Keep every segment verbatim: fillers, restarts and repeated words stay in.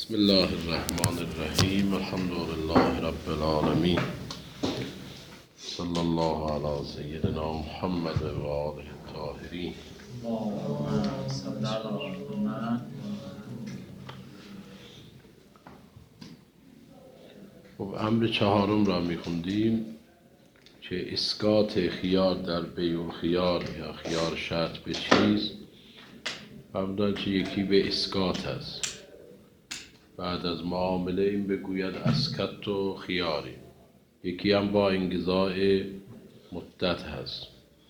بسم الله الرحمن الرحیم. الحمد لله رب العالمین. صلی الله علی سیدنا محمد و آله الطاهرین. خب امر چهارم را میخوندیم که اسقاط خیار در بیع الخیار یا خیار شرط به چیز فرمودند که یکی به اسقاط است. بعد از معامله این بگوید اسکت و خیاری. یکی هم با انقضاء مدت هست.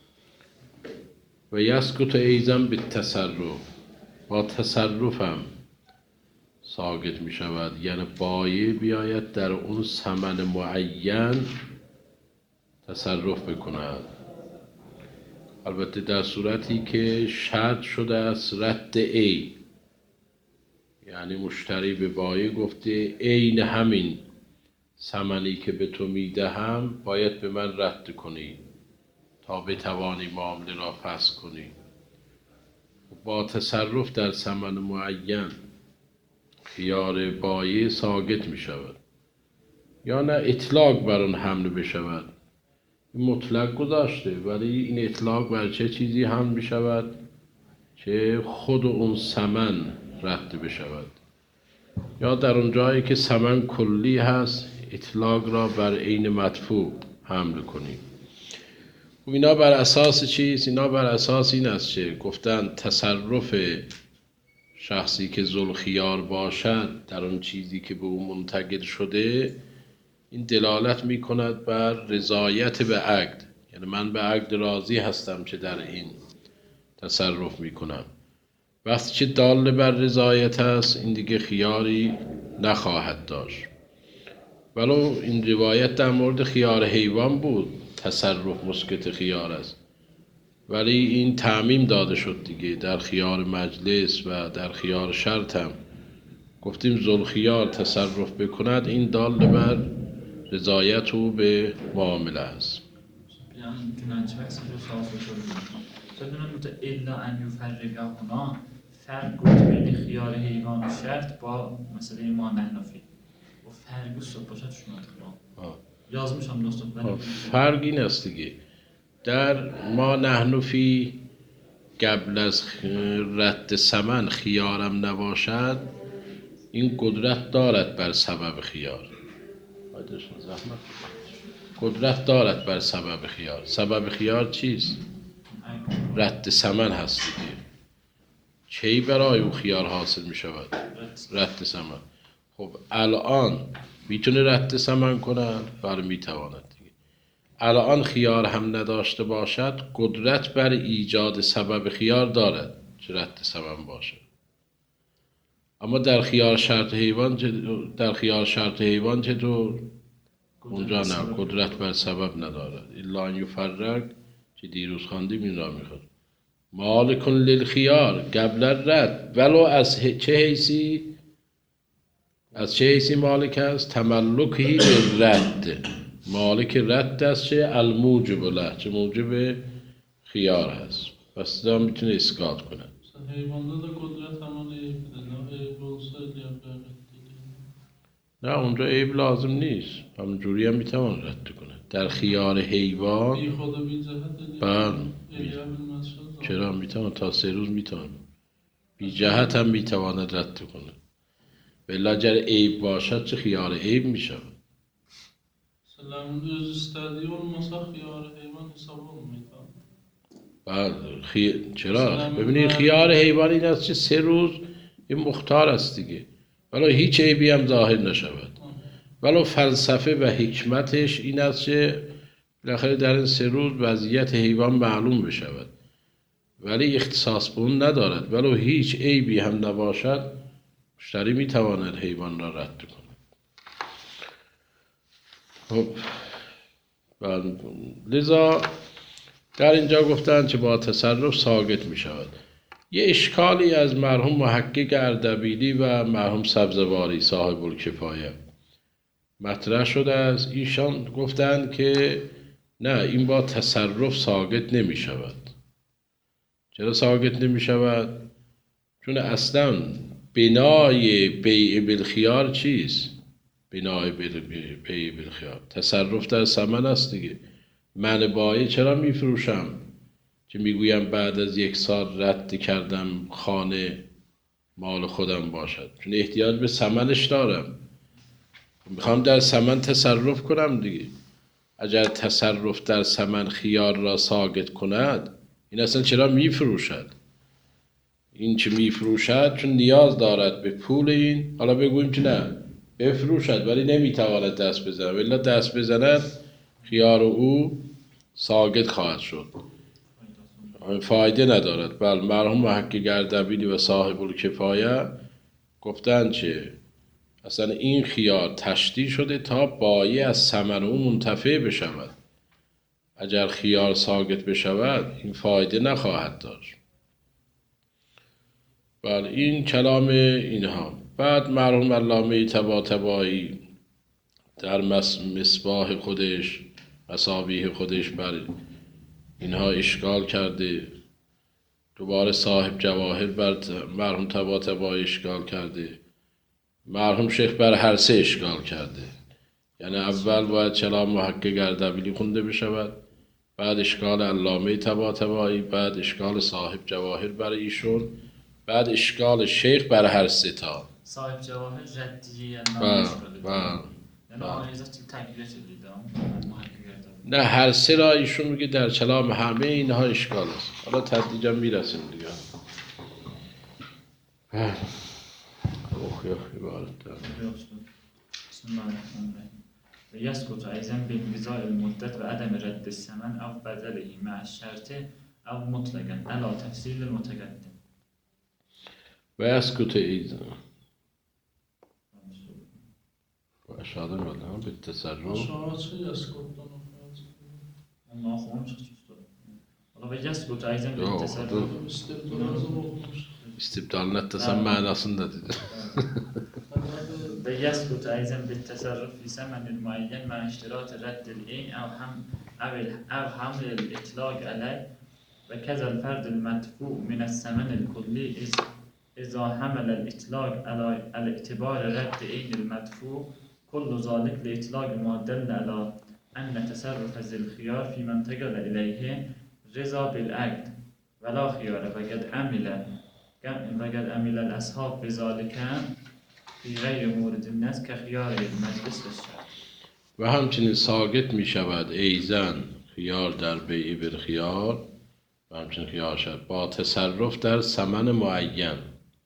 و یسکت ایضا به تصرف، با تصرف هم ساقط می شود، یعنی بایع بیاید در اون ثمن معین تصرف بکند، البته در صورتی که شرط شده است رد عین، یعنی مشتری به بایع گفته عین همین ثمنی که به تو میدهم باید به من رد کنی تا بتوانی معامله را فسخ کنی. با تصرف در ثمن معین خیار بایع ساقط می شود، یا نه اطلاق بر آن حمل بشود. مطلق گذاشته ولی این اطلاق بر چه چیزی حمل می شود که خود اون ثمن رد بشود، یا در اون جایی که ثمن کلی هست اطلاق را بر عین مدفوع حمل کنیم. و اینا بر اساس چیست؟ اینا بر اساس این است که گفتن تصرف شخصی که ذوالخیار باشد در اون چیزی که به او منتقل شده، این دلالت می کند بر رضایت به عقد، یعنی من به عقد راضی هستم که در این تصرف می کنم. وقتی که دال بر رضایت است این دیگه خیاری نخواهد داشت. ولو این روایت در مورد خیار حیوان بود تصرف مسکت خیار است، ولی این تعمیم داده شد دیگه در خیار مجلس و در خیار شرط هم گفتیم ذوالخیار تصرف بکند، این دال بر رضایت او به معامله است. الا ان یفرق هنا فرق بود بین خیار حیوان و شرط با مسئله ما نحنفی و فرقی صبح باشد شما یازمش هم دوستان. فرق این است دیگه در ما نحنفی قبل از رد ثمن خیارم نباشد این قدرت دارد بر سبب خیار، قدرت دارد بر سبب خیار. سبب خیار چیست؟ رد ثمن هست دیگه. چی برای او خیار حاصل می شود؟ رد ثمن. خب الان میتونه رد ثمن کند؟ بله میتواند دیگه. الان خیار هم نداشته باشد قدرت بر ایجاد سبب خیار دارد که رد ثمن باشد. اما در خیار شرط حیوان در خیار شرط حیوان چطور؟ اونجا نه، قدرت بر سبب ندارد. الا ان یفرق که دیروز خواندیم این را میخواد. مالک للخیار قبل رد، ولو از چه حیثی؟ از چه حیثی مالک است؟ تملکهی للرد، مالک رد است چه الموجب له، چه موجب خیار هست، پس دا میتونه اسقاط کنه. حیوانات قدرت همانه نه اونجا عیب لازم نیست، همونجوری هم میتوان رد کنه. در خیار حیوان بی خود و بی جهت بله چرا میتوان تا سه روز میتوان بی جهت هم میتواند رد کنه. بلا اگر عیب باشد چه خیار عیب میشود؟ سلام روز استادیون مسا خیار حیوان حسابون میتوان. بله خی... چرا؟ ببینید خیار حیوان این است که سه روز این مختار است دیگه، ولو هیچ عیبی هم ظاهر نشود. ولو فلسفه و حکمتش این است که بالاخره در این سه روز وضعیت حیوان معلوم بشود، ولی اختصاص به اون ندارد. ولو هیچ عیبی هم نباشد مشتری میتواند حیوان را رد کنه. خب لذا در اینجا گفتند که با تصرف ساقط می شود. یه اشکالی از مرحوم محقق اردبیلی و مرحوم سبزواری صاحب الکفایه مطرح شده است. ایشان گفتند که نه، این با تصرف ساقط نمی شود. چرا ساقط نمی شود؟ چون اصلا بنای بیع بالخیار چیست؟ بنای بیع بالخیار تصرف در ثمن است دیگه. من بایع چرا میفروشم که میگویم بعد از یک سال رد کردم خانه مال خودم باشد؟ چون احتیاج به ثمنش دارم، میخوام در ثمن تصرف کنم دیگه. اگر تصرف در ثمن خیار را ساقط کند، این اصلا چرا میفروشد؟ این چه میفروشد چون نیاز دارد به پول این. حالا بگوییم که نه بفروشد ولی نمیتواند دست بزند، ولی دست بزند خیار او ساقط خواهد شد، فایده ندارد. بل مرحوم محقق گردبیلی و صاحب الکفایه گفتن چه اصلا این خیار تشدید شده تا بایع از ثمن او منتفع بشود. اگر خیار ساقط بشود این فایده نخواهد داشت. بله این کلام اینها. بعد مرحوم علامه طباطبایی در مصباح خودش مصابیح خودش بر اینها اشکال کرده. دوباره صاحب جواهر بر مرحوم طباطبایی اشکال کرده. مرحوم شیخ بر هر سه اشکال کرده. یعنی اول باید کلام محقق گردبیلی خونده بشود، بعد اشکال علامه طباطبایی، بعد اشکال صاحب جواهر برای ایشون، بعد اشکال شیخ بر هر سه تا. صاحب جواهر ردیه بله بله. یعنی آیزه تکلیه شدید نه هر سه را ایشون میگه در کلام همه اینها اشکال است. حالا تدریجا میرسیم دیگه. اوه عبارت دارم. بسم الله الرحمن الرحیم. و یسکت ایضا بانقضاء المدت و عدم رد الثمن او بدله مع الشرط او مطلقا علی تفصیل المتقدم. و یسکت ایضا و اشاره مدام به تصرف اشاره چه یسکت ما خونش حالا و یسکت ایضا به تصرف استبدال نتسم معناسında dedi. ve yeskutu ayzen bit tasarruf fi semenin muayyen ma iştirat reddil in ev ham ev ev hamlil itlaq aley ve kezel ferdil medfu min es-semen el-kulli iz iza hamel el-itlaq ala el-i'tibar redd in el-medfu kullu zalik li-itlaq muaddel ala enne tasarruf zil-khiyar fi men tegala ileyhi rıza bil-aqd ve la khiyara ve kad amile ve kad amile el-ashab bi zalika فی غیر مورد الناس که خیار مجلس شد. و همچنین ساقط می شود ایزن خیار در بیع بالخیار و همچنین خیار شد با تصرف در ثمن معین،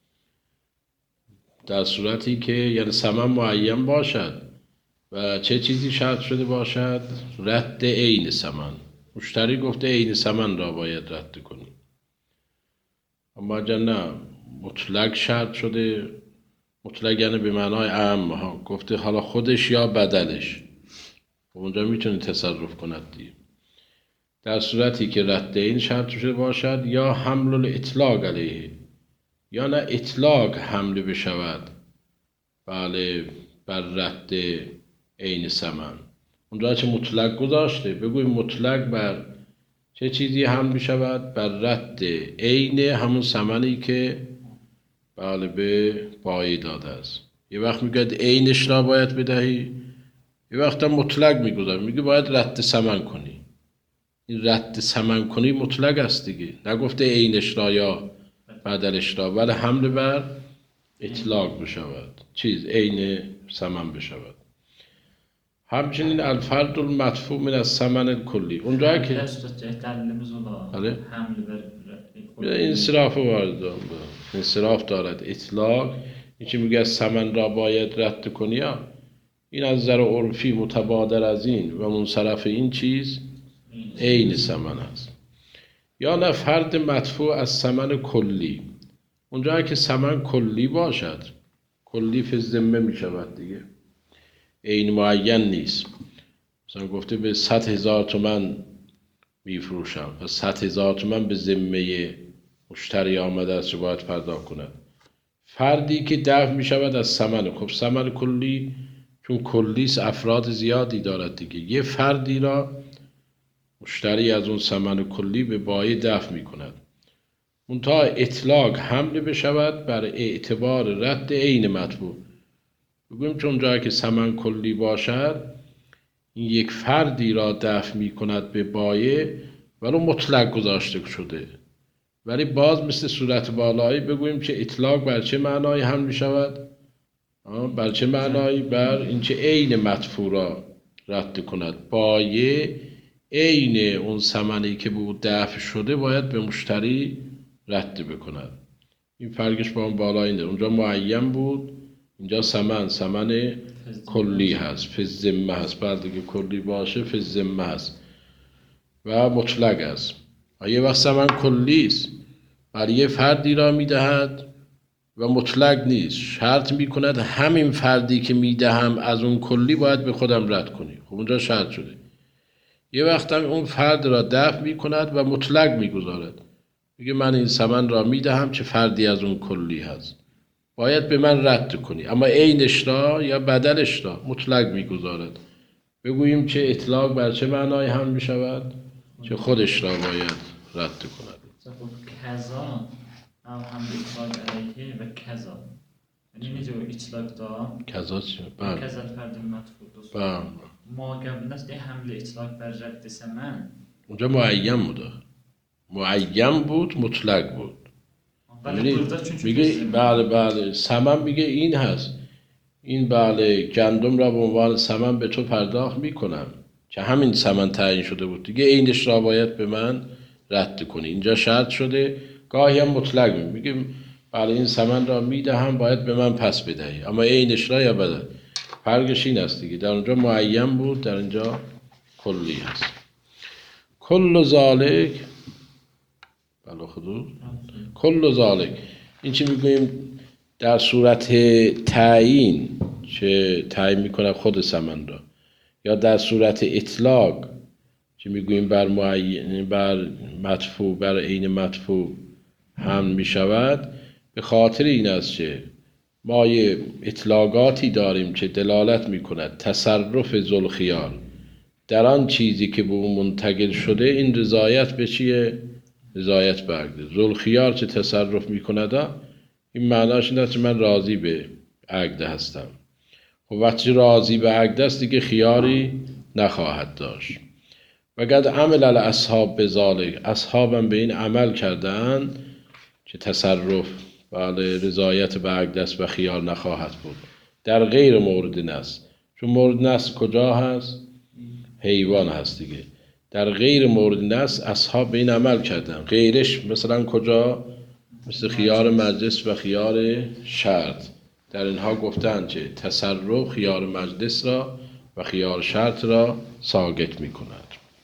در صورتی که یعنی ثمن معین باشد و چه چیزی شرط شده باشد؟ رد عین ثمن. مشتری گفته عین ثمن را باید رد کنی، اما اگر نه مطلق شرط شده، مطلق یعنی به معنای عام ها، گفته حالا خودش یا بدلش، اونجا میتونه تصرف کند دیگه. در صورتی که رد این شرط شده باشد یا حمل الاطلاق علیه، یا نه اطلاق حمل بشود بله بر رد عین ثمن. اونجا چه مطلق گذاشته، بگویم مطلق بر چه چیزی حمل بشود؟ بر رد عین همون ثمنی که بله به بایع داده است. یه وقت میگه عینش را باید بدهی، یه وقت هم مطلق میگذاره میگه باید رد ثمن کنی. این رد ثمن کنی مطلق است دیگه، نگفته عینش را یا بدلش را، ولی حمل بر اطلاق بشود، چیز عین ثمن بشود. همچنین الفرد المدفوع من الثمن الکلی، اونجا که بله انصراف وارد دارم، انصراف دارد اطلاق. این که میگه ثمن را باید رد کنی، این از نظر عرفی متبادر از این و منصرف این چیز عین ثمن است. یا نه فرد مدفوع از ثمن کلی، اونجا که ثمن کلی باشد، کلی فی الذمه می شود دیگه، عین معین نیست. مثلا گفته به صد هزار تومن میفروشم و صد هزار تومن به ذمه مشتری آمده است که باید پرداخت کند. فردی که دفع می شود از ثمن، خب ثمن کلی چون کلیس افراد زیادی دارد دیگه، یه فردی را مشتری از اون ثمن کلی به بایع دفع می کند. منتها اطلاق حمل بشود بر اعتبار رد عین مطبوع. بگوییم چون جایی که ثمن کلی باشد این یک فردی را دفع می کند به بایع ولو مطلق گذاشته شده، ولی باز مثل صورت بالایی بگوییم که اطلاق بر چه معنایی حمل می شود؟ بر چه معنایی؟ بر اینکه عین مدفوع را رد کند. بایع عین اون ثمنی که به او دفع شده باید به مشتری رد بکند. این فرقش با اون بالایی نه. اونجا معین بود، اینجا ثمن ثمن کلی هست، فی الذمه هست. بعد دیگه کلی باشه فی الذمه هست و مطلق است. یه وقت ثمن کلی است برای یه فردی را میدهد و مطلق نیست، شرط میکند همین فردی که میدهم از اون کلی باید به خودم رد کنی. خب اونجا شرط شده. یه وقت هم اون فرد را دفع میکند و مطلق میگذارد، میگه من این ثمن را میدهم که فردی از اون کلی هست، باید به من رد کنی، اما عینش را یا بدلش را مطلق میگذارد. بگوییم که اطلاق بر چه معنای هم میشود؟ که خودش را باید رد کند. کذا او هم اطلاق علیه و کذا، یعنی اینجا اطلاق دا کذا چی؟ بله کذا فرد مدفوع دوست بله ما قبل است حمل اطلاق بر رد ثمن اونجا معین بود، معین بود، مطلق بود. میگه بله بله ثمن، میگه این هست، این بله گندم را به عنوان ثمن به تو پرداخت میکنم که همین ثمن تعیین شده بود دیگه، عینش را باید به من رد کنی. اینجا شرط شده. گاهی هم مطلق میگه بله این ثمن را میدهم باید به من پس بدهی، اما عینش را یا بدل. فرقش این است دیگه، در اونجا معین بود، در اینجا کلی هست. کل ذالک بله خودو کل ذالک، این چی میگوییم در صورت تعیین که تعیین میکنه خود ثمن را، یا در صورت اطلاق که میگوییم بر معین بر مدفوع بر عین مدفوع حمل میشود، به خاطر این است که ما یه اطلاقاتی داریم که دلالت میکند تصرف ذوالخیار در آن چیزی که به او منتقل شده این رضایت به چیه؟ رضایت به عقد. ذوالخیار چه تصرف میکند این معناش این است که من راضی به عقد هستم. و وقتی راضی به عقد است دیگه خیاری نخواهد داشت. و قد عمل الاصحاب بذالک، اصحابم به این عمل کردن که تصرف بله رضایت به عقد است و خیار نخواهد بود در غیر مورد نص. چون مورد نص کجا هست؟ حیوان هست دیگه. در غیر مورد نص اصحاب به این عمل کردن. غیرش مثلا کجا؟ مثل خیار مجلس و خیار شرط. در اینها گفتن که تصرف خیار مجلس را و خیار شرط را ساقط می کند.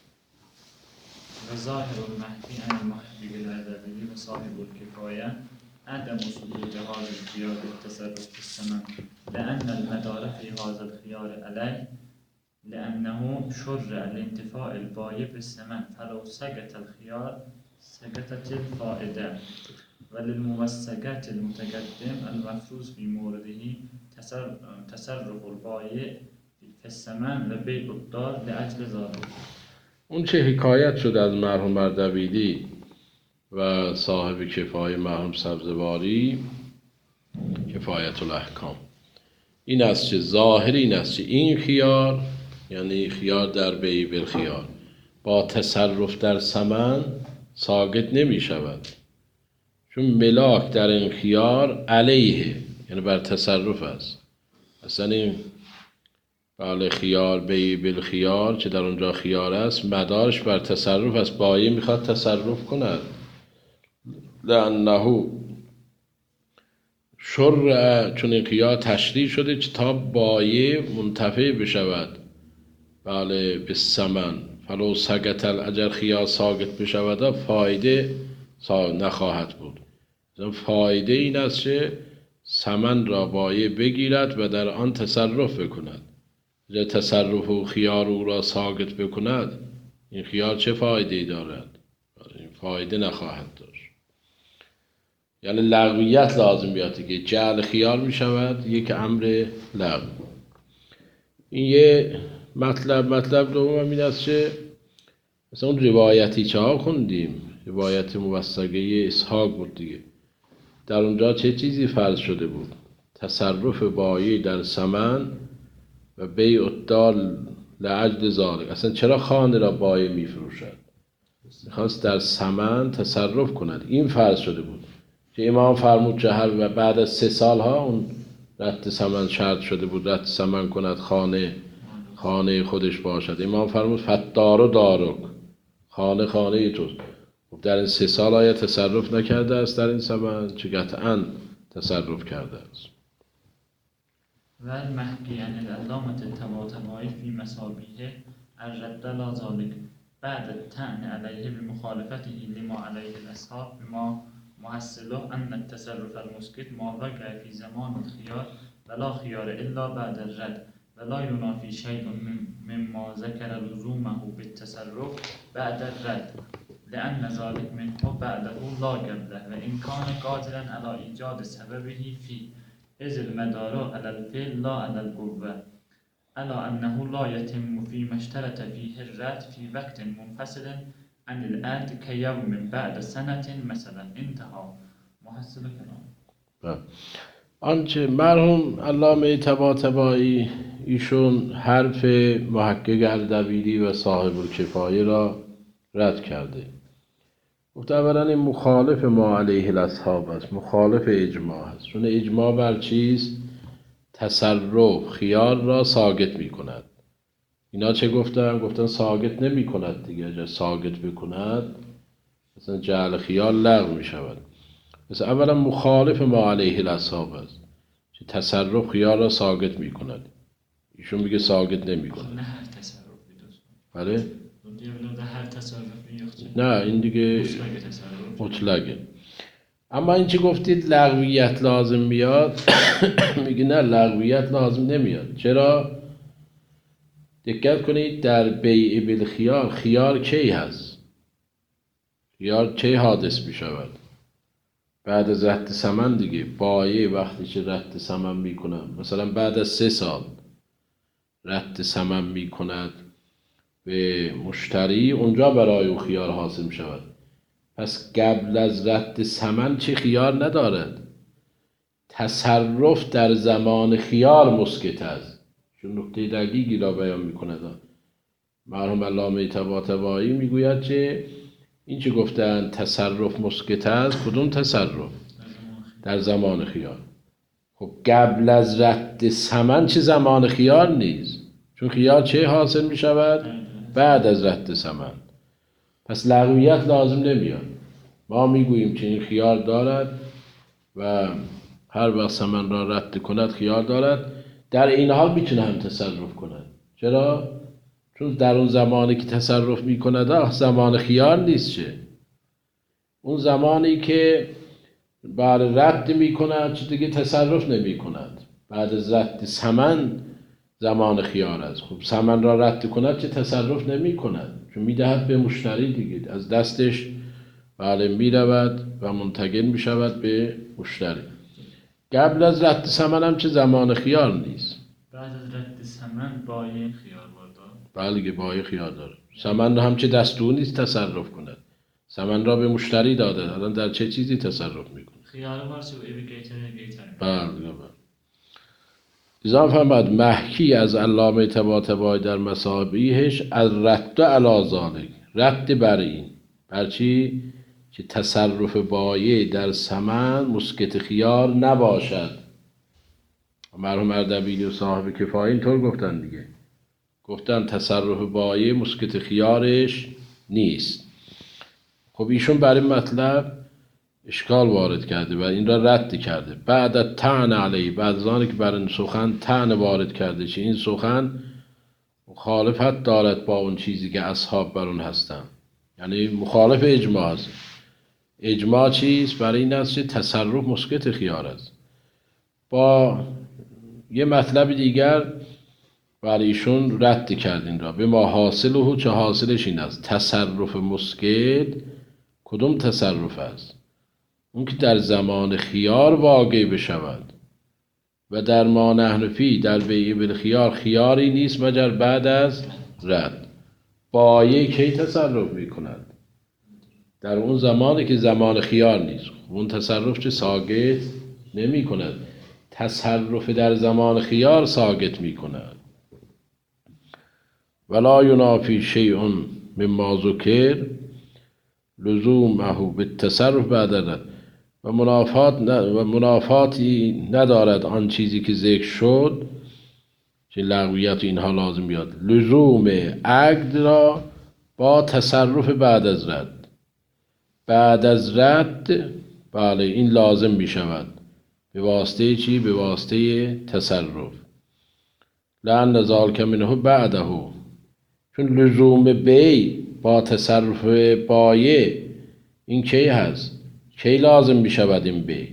و ظاهر المهدی عن المحبی بالعددی و صاحب الکفایه عدم ثبوت هذا الخيار بالتصرف في الثمن لأن المدار في هذا الخيار عليه لأنه شرع لانتفاع البائع بالثمن فلو سقط الخيار سقطت الفائدة وللموثقات المتقدم المفروض في مورده تصرف البائع في الثمن لبيع الدار لأجل ذلك. اون چه حکایت شد از مرحوم اردبیلی و صاحب کفایه مرحوم سبزواری کفایت الاحکام این است که ظاهر این است که این خیار یعنی خیار در بیع بالخیار با تصرف در ثمن ساقط نمی شود، چون ملاک در این خیار علیه یعنی بر تصرف است. اصلا این بله خیار بیع بالخیار که در اونجا خیار است مدارش بر تصرف است. بایع میخواد تصرف کند. لأنه شرع، چون این خیار تشریع شده که تا بایع منتفع بشود بله به ثمن فلو سقط الاجر خیار ساقط بشود فایده نخواهد بود. فایده این است که ثمن را بایع بگیرد و در آن تصرف بکند. اگر تصرف و خیار او را ساقط بکند این خیار چه فایده دارد؟ این فایده نخواهد داشت. یعنی لغویت لازم بیاد که جعل خیار می شود یک امر لغو. این یه مطلب. مطلب دوم این است که مثلا اون روایتی که ها خوندیم روایت موثقه اسحاق بود دیگه. در اونجا چه چیزی فرض شده بود؟ تصرف بایی در ثمن و بیع الدار لعجل ذالک. اصلا چرا خانه را بایی میفروشد؟ میخواست در ثمن تصرف کند. این فرض شده بود که امام فرمود که هر و بعد از سه سال ها اون رد ثمن شرط شده بود، رد ثمن کند، خانه خانه خودش باشد. امام فرمود فدار و دارک، خانه خانه توست. در این سه سال آیا تصرف نکرده است در این ثمن؟ چه قطعا تصرف کرده است. والمحكي عن العلامة الطباطبائي في مسابيه الرد لا ذلك بعد الطعن عليه بمخالفته لما عليه الأصحاب بما محصله أن التصرف المسكت ما وقع في زمان الخيار ولا خيار إلا بعد الرد ولا ينافي شيء مما ذكر لزومه بالتصرف بعد الرد لأن ذلك منه بعده لا قبله وإن كان قادرا على إيجاد سببه فيه إذ المدار على الفعل لا على القوة ألا أنه لا يتم فيما اشترط فيه الرد في وقت منفصل عن العقد كيوم بعد سنة مثلا. انتهى محصل کلام. آنچه مرحوم علامه طباطبایی ایشون حرف محقق اردبیلی و صاحب الکفایه را رد کرده. گفت اولا این مخالف ما علیه الاصحاب است، مخالف اجماع است. چون اجماع بر چیست؟ تصرف خیار را ساقط می کند. اینا چه گفتن؟ گفتن ساقط نمی کند دیگه. اگر ساقط بکند مثلا جعل خیار لغو می شود. پس اولا مخالف ما علیه الاصحاب است که تصرف خیار را ساقط می کند. ایشون میگه ساقط نمی کند. نه هر تصرفی دوست. بله؟ هر تصرفی نه این دیگه مطلقه. اما این چه گفتید لغویت لازم میاد میگه نه لغویت لازم نمیاد. چرا؟ دقت کنید در بیع بالخیار خیار کی هست؟ خیار کی حادث میشود؟ بعد از رد ثمن دیگه. بایع وقتی که رد ثمن میکنن مثلا بعد از سه سال رد ثمن میکند به مشتری، اونجا برای او خیار حاصل می شود. پس قبل از رد ثمن چه خیار ندارد؟ تصرف در زمان خیار مسکت است. چون نکته دقیقی را بیان می کند. مرحوم علامه طباطبایی می گوید که این چه گفتن تصرف مسکت است، کدوم تصرف؟ در زمان خیار. خب قبل از رد ثمن چه زمان خیار نیست؟ چون خیار چه حاصل می شود؟ بعد از رد ثمن. پس لغویت لازم نمیاد. ما میگوییم که این خیار دارد و هر وقت ثمن را رد کند خیار دارد، در این حال میتونه هم تصرف کند. چرا؟ چون در اون زمانی که تصرف میکند زمان خیار نیست. چه اون زمانی که بعد رد میکند چه دیگه تصرف نمیکند. بعد از رد ثمن زمان خیار است. خب ثمن را رد کند چه تصرف نمی کند، چون میدهد به مشتری دیگه، از دستش بله میرود و منتقل می شود به مشتری. قبل از رد ثمن هم چه زمان خیار نیست. بعد از رد ثمن بایع خیار دارد. بله بایع خیار دارد. ثمن را هم چه دستور نیست تصرف کند. ثمن را به مشتری داده، الان در چه چیزی تصرف میکنه؟ خیار وارسی و ایویگیتر ایویگیتر. بله بله. اضافه فرمود محکی از علامه طباطبایی در مصابیحش از رد علی ذالک، رد بر این، بر چی؟ که تصرف بایع در ثمن مسکت خیار نباشد. مرحوم اردبیلی و صاحب کفایه اینطور گفتن دیگه. گفتن تصرف بایع مسکت خیارش نیست. خب ایشون برای مطلب اشکال وارد کرده و این را رد کرده. بعد طعن علیه، بعد از آنکه بر این سخن طعن وارد کرده که این سخن مخالفت دارد با اون چیزی که اصحاب بر اون هستن، یعنی مخالف اجماع است. اجماع چیست؟ برای این است که تصرف مسکت خیار است. با یه مطلب دیگر برای ایشون رد کرد این را. به ما حاصله، چه حاصلش این است تصرف مسکت کدوم تصرف است؟ اون که در زمان خیار واقع بشود و در ما نحن فی در بیع بالخیار خیاری نیست مگر بعد از رد. بایع کی تصرف می کند؟ در اون زمانی که زمان خیار نیست. اون تصرف چه ساقط نمی کند، تصرف در زمان خیار ساقط می کند. ولا ینافی شیء مما ذکر لزومه بالتصرف بعد الرد. و منافات و منافاتی ندارد آن چیزی که ذکر شد که لغویت اینها لازم بیاد، لزوم عقد را با تصرف بعد از رد. بعد از رد بله این لازم می شود به واسطه چی؟ به واسطه تصرف. لأن ذلک منه بعده، چون لزوم بی با تصرف بایع این کی هست؟ کی لازم می شود این بی؟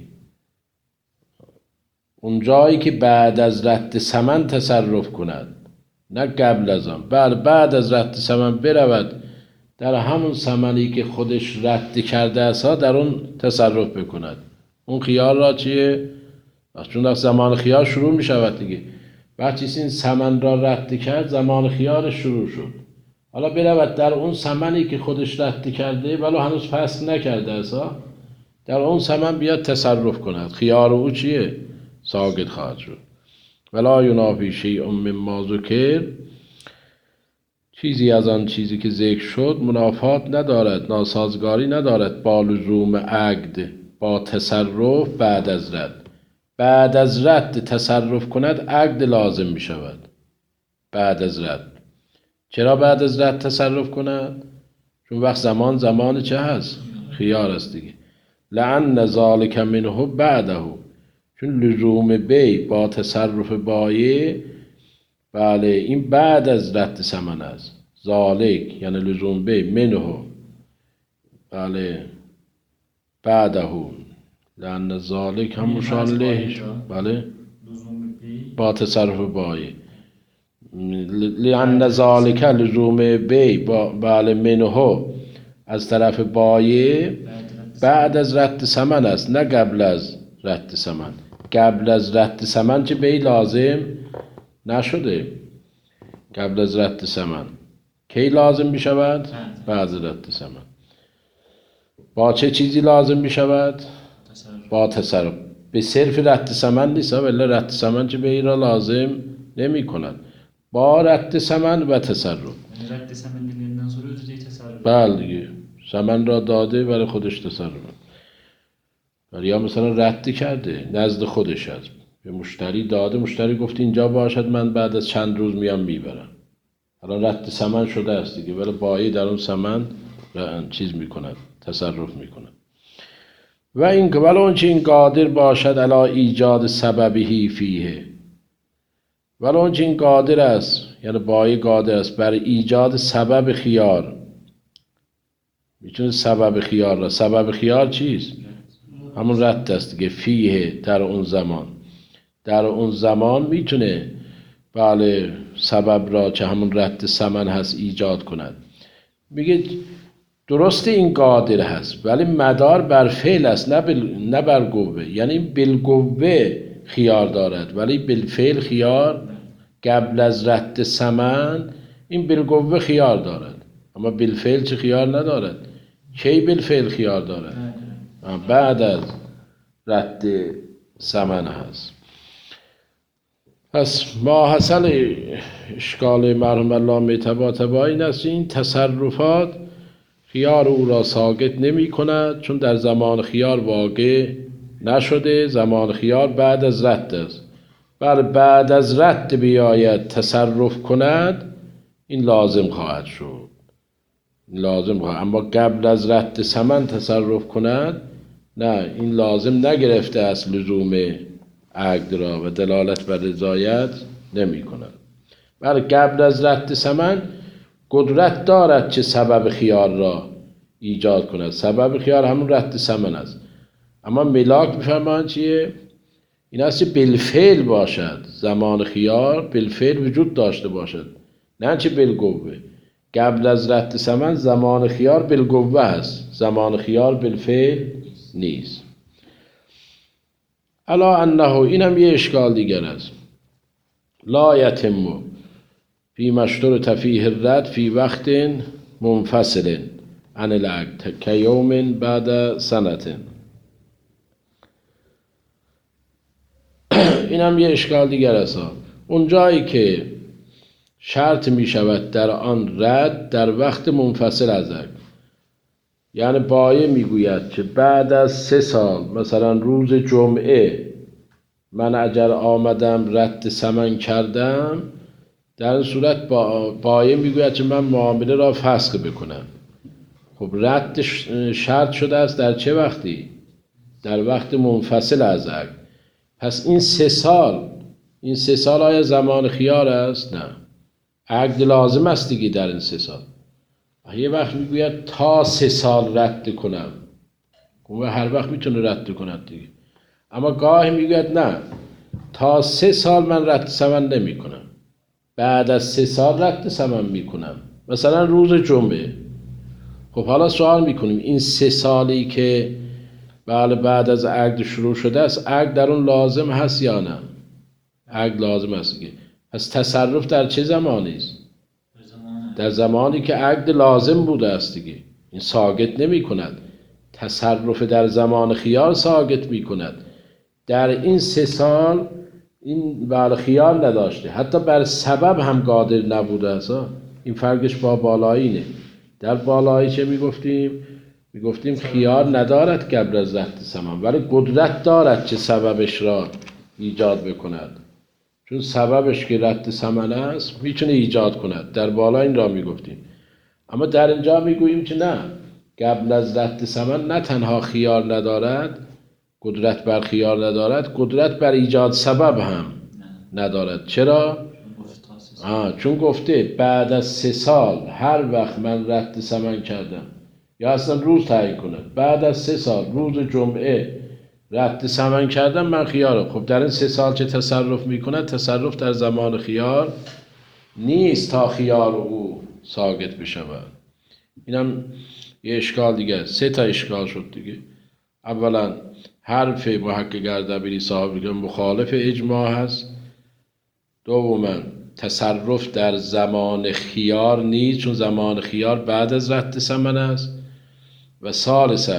اون جایی که بعد از رد ثمن تصرف کند، نه قبل از آن. بعد بعد از رد ثمن برود در همون ثمنی که خودش رد کرده است در اون تصرف بکند. اون خیار را چیه؟ چون در زمان خیار شروع می شود دیگه. وقتی این ثمن را رد کرد زمان خیار شروع شد. حالا برود در اون ثمنی که خودش رد کرده ولو هنوز فصل نکرده است در اون ثمن بیاد تصرف کند. خیار او چیه؟ ساقط خواهد شد. ولا ینافی شیء مما ذکر، چیزی از آن چیزی که ذکر شد منافات ندارد، ناسازگاری ندارد با لزوم عقد با تصرف بعد از رد. بعد از رد تصرف کند عقد لازم می شود. بعد از رد. چرا بعد از رد تصرف کند؟ چون وقت زمان زمان چه هست؟ خیار است دیگه. لأن ذلک منه بعده، چون لزوم بی با تصرف بایع بله این بعد از رد ثمن است. ذالک یعنی لزوم بی منه بله بعده، لأن ذالک هم مشار الیه بله با تصرف بایع. لأن ذالک لزوم بی بله منه از طرف بایع بعد از رد ثمن است، نه قبل از رد ثمن. قبل از رد ثمن چه بی لازم نشده. قبل از رد ثمن کی لازم می شود؟ بعد از رد ثمن. با چه چیزی لازم می شود؟ با تصرف. به صرف رد ثمن نیست، ولی رد ثمن چه بی را لازم نمی کند. با رد ثمن و تصرف. رد ثمن دیگه نصوری دیگه تصرف. بله دیگه ثمن را داده برای خودش تصرف. ولی یا مثلا رد کرده نزد خودش هست به مشتری داده، مشتری گفت اینجا باشد من بعد از چند روز میام میبرم. الان رد ثمن شده است دیگه، ولی بایی در اون ثمن چیز میکند تصرف میکند. و این ولی اون چه این قادر باشد علی ایجاد سببی فیه، ولی اون چه این قادر است یعنی بایی قادر است بر ایجاد سبب خیار. میتونه سبب خیار را، سبب خیار چیست؟ همون رد است دیگه. فیه در اون زمان، در اون زمان میتونه بله سبب را که همون رد ثمن هست ایجاد کند. میگه درست این قادر هست ولی مدار بر فعل است نه, بل... نه بر قوه. یعنی بالقوه خیار دارد ولی بالفعل خیار قبل از رد ثمن این بالقوه خیار دارد، اما بالفعل چه خیار ندارد. کی بالفعل خیار دارد؟ بعد از رد ثمن هست. پس ما حاصل اشکال مرحوم علامه طباطبایی این است این تصرفات خیار او را ساقط نمی کند چون در زمان خیار واقع نشده. زمان خیار بعد از رد است. بر بعد از رد بیاید تصرف کند این لازم خواهد شد، لازم خواهد. اما قبل از رد ثمن تصرف کند نه، این لازم نگرفته است لزوم عقد را و دلالت بر رضایت نمی کند. بل قبل از رد ثمن قدرت دارد چه سبب خیار را ایجاد کند. سبب خیار همون رد ثمن است. اما ملاک میفرمایند چیه؟ این است که بالفعل باشد، زمان خیار بالفعل وجود داشته باشد، نه چه بالقوه. قبل از رد ثمن زمان خیار بالقوه است، زمان خیار بالفعل نیست. الا انه این هم یه اشکال دیگر است. لا یتم فی مشتر تفیه الرد فی وقت منفصل عن العقد که یوم بعد سنت. این هم یه اشکال دیگر است. اون جایی که شرط می شود در آن رد در وقت منفصل از عقد، یعنی بایع میگوید که بعد از سه سال مثلا روز جمعه من اگر آمدم رد ثمن کردم، در این صورت با بایع میگوید که من معامله را فسخ بکنم. خب رد شرط شده است در چه وقتی؟ در وقت منفصل از عقد. پس این سه سال این سه سال آیا زمان خیار است؟ نه، عقد لازم است دیگه در این سه سال. یه وقت میگوید تا سه سال رد کنم، و هر وقت میتونه رد کند دیگه. اما گاهی میگوید نه، تا سه سال من رد ثمن نمی کنم، بعد از سه سال رد ثمن میکنم، مثلا روز جمعه. خب حالا سوال میکنیم این سه سالی که بله بعد از عقد شروع شده است، عقد در اون لازم هست یا نه؟ عقد لازم هست دیگه. پس تصرف در چه زمانی است؟ در زمانی که عقد لازم بوده است دیگه. این ساقط نمی کند. تصرف در زمان خیار ساقط می کند. در این سه سال این بر خیار نداشته، حتی بر سبب هم قادر نبوده است. این فرقش با بالایی نه. در بالایی چه می گفتیم؟ می گفتیم خیار ندارد قبل از رد ثمن، ولی قدرت دارد که سببش را ایجاد بکند. چون سببش که رد ثمن است میتونه ایجاد کند. در بالا این را میگفتیم. اما در اینجا میگوییم که نه، قبل از رد ثمن نه تنها خیار ندارد، قدرت بر خیار ندارد، قدرت بر ایجاد سبب هم ندارد. چرا؟ آه چون گفته بعد از سه سال هر وقت من رد ثمن کردم، یا اصلا روز تعیین کند، بعد از سه سال روز جمعه رد ثمن کردم من خیارم. خب در این سه سال چه تصرف میکنه؟ تصرف در زمان خیار نیست تا خیار او ساقط بشود. اینم یه اشکال دیگه. سه تا اشکال شد دیگه. اولا حرف محقق اردبیلی صاحب میگه مخالف اجماع هست. دوما تصرف در زمان خیار نیست، چون زمان خیار بعد از رد ثمن است. و ثالثا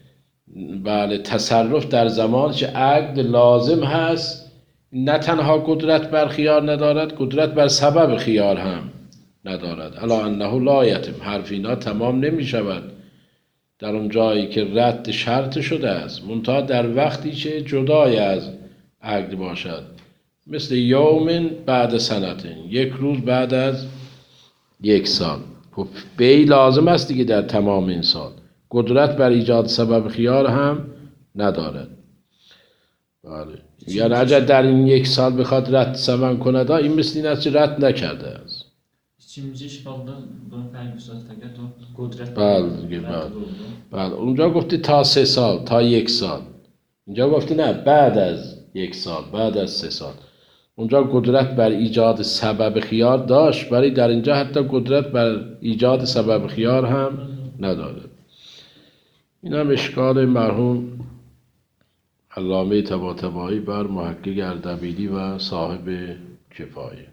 بله تصرف در زمان که عقد لازم هست، نه تنها قدرت بر خیار ندارد، قدرت بر سبب خیار هم ندارد. الا انه لا یتم، حرف اینا تمام نمی شود در اون جایی که رد شرط شده است، منتها در وقتی که جدای از عقد باشد، مثل یوم بعد سنتین، یک روز بعد از یک سال. خب بی لازم است دیگه در تمام این سال، قدرت بر ایجاد سبب خیار هم ندارد. بله. یعنی اگر در این یک سال بخواد رد ثمن کند، این مثل این است که رد نکرده است. چیمجیش kaldı bunun فرقی تو قدرت. بله دیگه بله. بله اونجا گفتی تا سه سال، تا یک سال. اینجا گفتی نه بعد از یک سال، بعد از سه سال. اونجا قدرت بر ایجاد سبب خیار داشت، ولی در اینجا حتی قدرت بر ایجاد سبب خیار هم نداره. این هم اشکال مرحوم علامه طباطبایی بر محقق اردبیلی و صاحب کفایه.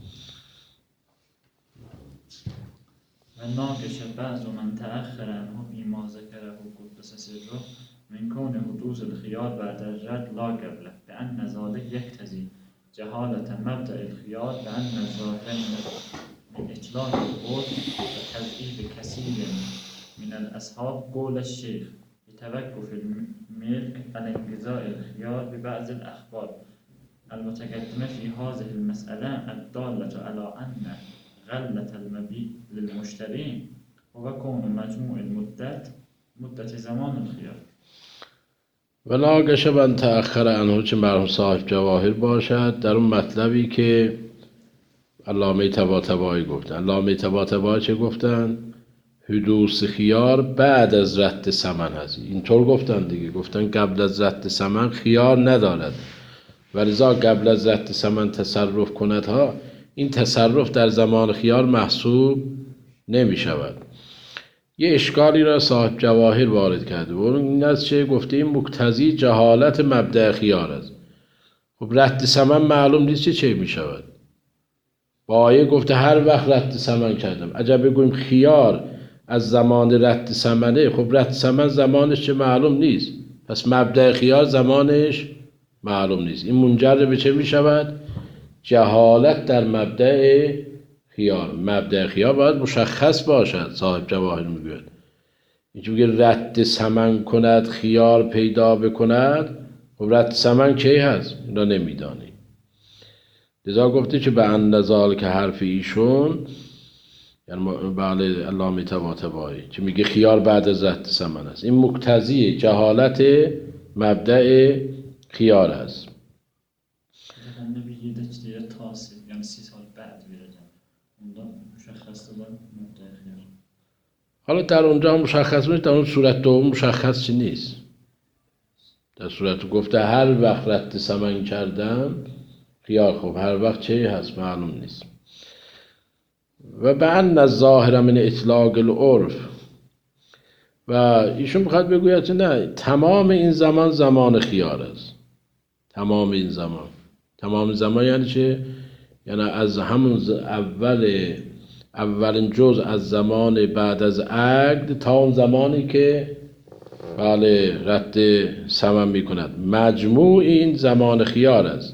و ناقش بعض من تأخر عنه فيما ذكره قدس سره من كون حدوث الخيار بعد الرد لا قبله بأن ذلك يقتضي جهالة مبدأ الخيار بأن الظاهر من إطلاق القول وتضعيف كثير من الأصحاب قول الشيخ بتوقف الملك على انقضاء الخيار ببعض الأخبار المتقدمة في هذه المسألة الدالة على أن غلة المبيع للمشترين هو كون مجموع المدة مدة زمان الخيار. و ناقش من تأخر عنه که مرحوم صاحب جواهر باشد در اون مطلبی که علامه طباطبایی گفتن. علامه طباطبایی چه گفتن؟ حدوث خیار بعد از رد ثمن هست. اینطور گفتن دیگه، گفتن قبل از رد ثمن خیار ندارد و لذا قبل از رد ثمن تصرف کند ها، این تصرف در زمان خیار محسوب نمی شود. یه اشکالی را صاحب جواهر وارد کرده و این است چه گفته این مقتضی جهالت مبدأ خیار است. خب رد ثمن معلوم نیست چه چه می شود. بایع گفته هر وقت رد ثمن کردم. عجب بگوییم خیار از زمان رد ثمنه، خب رد ثمن زمانش چه معلوم نیست، پس مبدأ خیار زمانش معلوم نیست. این منجر به چه می شود؟ جهالت در مبدأ خیار. مبدأ خیار باید مشخص باشد. صاحب جواهر میگوید اینجا میگه رد ثمن کند خیار پیدا بکند، خب رد ثمن کی هست؟ این را نمیدانی. لذا گفته که به اندازال که حرف ایشون، یعنی بله علامه طباطبایی که میگه خیار بعد از رد ثمن است، این مقتضی جهالت مبدأ خیار است. نبی یه دیگه تاسه، یعنی سی سال بعد بیرجم اوندا مشخص دادن مبدأ خیار. حالا در اونجا مشخص نیست، در اون صورت دوم مشخص چی نیست. در صورت گفته هر وقت رد ثمن کردن خیار، خب هر وقت چه هست معلوم نیست. و به ان الظاهر من اطلاق العرف، و ایشون میخواد بگوید نه تمام این زمان زمان خیار است. تمام این زمان، تمام زمان یعنی چه؟ یعنی از همون اول اولین جزء از زمان بعد از عقد تا اون زمانی که بله رد ثمن میکند، مجموع این زمان خیار است.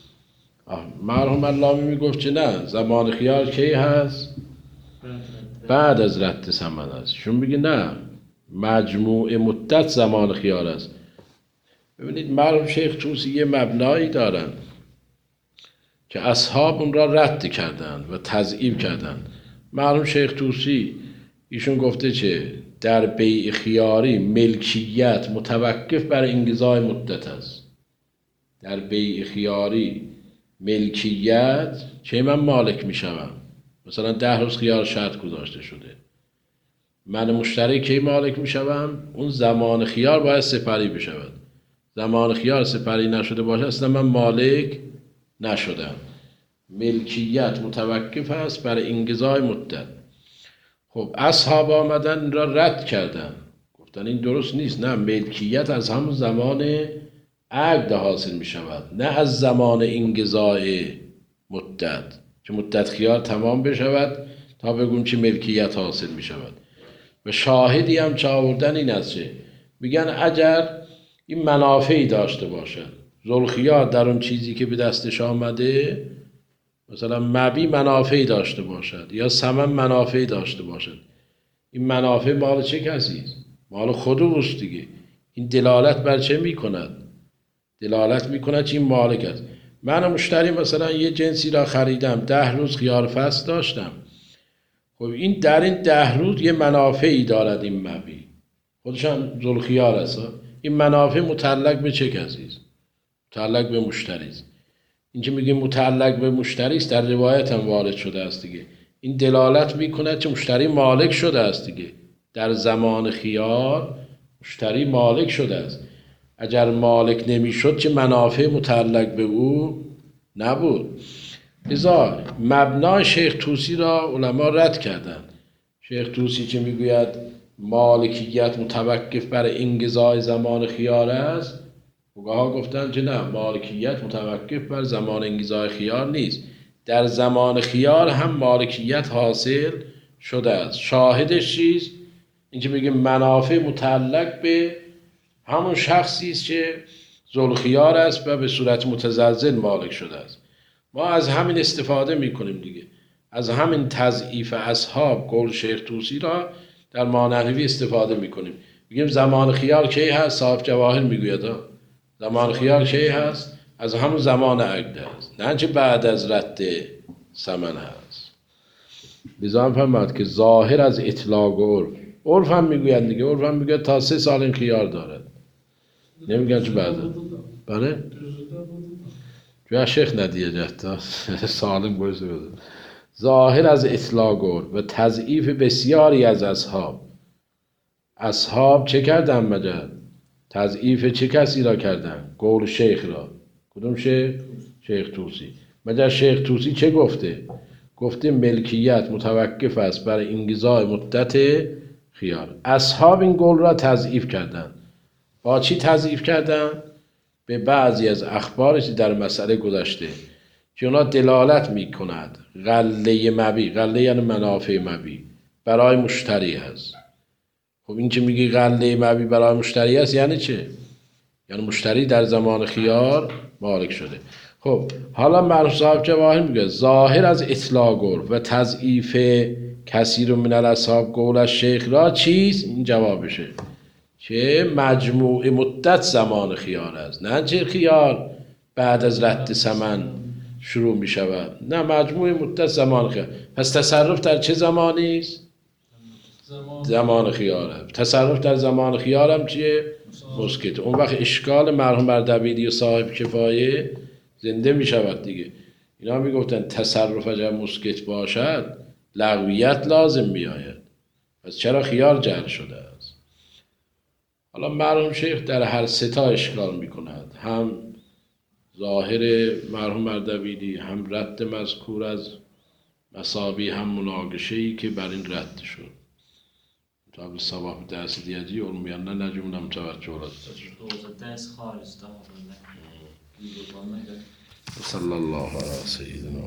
مرحوم علامه میگفت که نه، زمان خیار کی هست؟ بعد از رد ثمن است. شون میگه نه، مجموع مدت زمان خیار است. ببینید مرحوم شیخ طوسی یه مبنایی دارن که اصحاب اون را رد کردن و تضعیف کردن. مرحوم شیخ طوسی ایشون گفته که در بیع خیاری ملکیت متوقف بر انقضای مدت است. در بیع خیاری ملکیت چه من مالک می شوم، مثلا ده روز خیار شرط گذاشته شده، من مشتری کی مالک می شوم؟ اون زمان خیار باید سپری بشود. زمان خیار سپری نشده باشه اصلا من مالک نشدم. ملکیت متوقف است بر انقضای مدت. خب اصحاب آمدن این را رد کردن، گفتن این درست نیست، نه ملکیت از همون زمان عقد حاصل می شود، نه از زمان انقضای مدت، که مدت خیار تمام بشود تا بگویم چه ملکیت حاصل می شود. و شاهدی هم چه آوردن این است که میگن اگر این منافعی داشته باشد، ذوالخیار در اون چیزی که به دستش آمده، مثلا مبی منافعی داشته باشد یا ثمن منافعی داشته باشد، این منافع مال چه کسی است؟ مال خود اوست دیگه. این دلالت بر چه میکند؟ دلالت میکند که این مالک است. من مشتری مثلا یه جنسی را خریدم، ده روز خیار فصل داشتم، خب این در این ده روز یه منافعی دارد، این مبی خودش هم ذوالخیار است. این منافع متعلق به چه کسی است؟ متعلق به مشتری است. این که میگه متعلق به مشتری است در روایت هم وارد شده است دیگه. این دلالت میکند که مشتری مالک شده است دیگه. در زمان خیار مشتری مالک شده است. اگر مالک نمیشد چه منافع متعلق به او نبود. لذا مبنای شیخ طوسی را علما رد کردند. شیخ طوسی که میگوید مالکیت متوقف بر انقضای زمان خیار است، فقها گفتند که نه، مالکیت متوقف بر زمان انقضای خیار نیست، در زمان خیار هم مالکیت حاصل شده است. شاهدش چیست؟ این که میگه منافع متعلق به همون شخصی است که ذوالخیار است و به صورت متزلزل مالک شده است. ما از همین استفاده میکنیم دیگه، از همین تضعیف اصحاب قول شیخ طوسی را در مانحوی استفاده میکنیم. میگیم زمان خیار کی هست؟ صاحب جواهر میگوید زمان خیار کی هست؟ از همون زمان عقد است، نه چه بعد از رد ثمن هست. لذا هم فرمود که ظاهر از اطلاق و عرف، عرف هم میگوید دیگه، عرف هم میگوید تا سه سال این خیار دارد، نمیگن چه بعد. بله؟ جو شیخ ندیه جهتا سالم گوشت بده. ظاهر از اطلاق و عرف و تضعیف بسیاری از اصحاب. اصحاب چه کردن مجد؟ تضعیف چه کسی را کردن؟ قول شیخ را. کدوم شیخ؟ شیخ طوسی. مجد شیخ طوسی چه گفته؟ گفته ملکیت متوقف است بر انقضای مدت خیار. اصحاب این قول را تضعیف کردن. با چی تضعیف کردن؟ به بعضی از اخبارش در مسئله گذشته که اونا دلالت می کند غله مبی، غله یعنی منافع مبی، برای مشتری هست. خب این که میگی غله مبی برای مشتری هست یعنی چه؟ یعنی مشتری در زمان خیار مالک شده. خب حالا مرحوم صاحب جواهر میگه ظاهر از اطلاق و تضعیف کثیر من الاصحاب قول از شیخ را چیست؟ این جوابشه که مجموع مدت زمان خیار است، نه چه خیار بعد از رد ثمن شروع می شود، نه مجموع مدت زمان خیار. پس تصرف در چه زمانی است؟ زمان, زمان خیاره. تصرف در زمان خیار هم چیه؟ مسکت. اون وقت اشکال مرحوم اردبیلی و صاحب کفایه زنده می شود دیگه. اینا می گفتن تصرف اگر مسکت باشد لغویت لازم می آید، پس چرا خیار جعل شده است؟ حالا مرحوم شیخ در هر سه تا اشکال می کند، هم ظاهر مرحوم اردبیلی، هم رد مذکور از مصابی، هم مناقشه‌ای که بر این رد شد. تا به ثواب درس دیدی علمیان نه نجمونم توجه را درس خارج تا صلی الله علیه سیدنا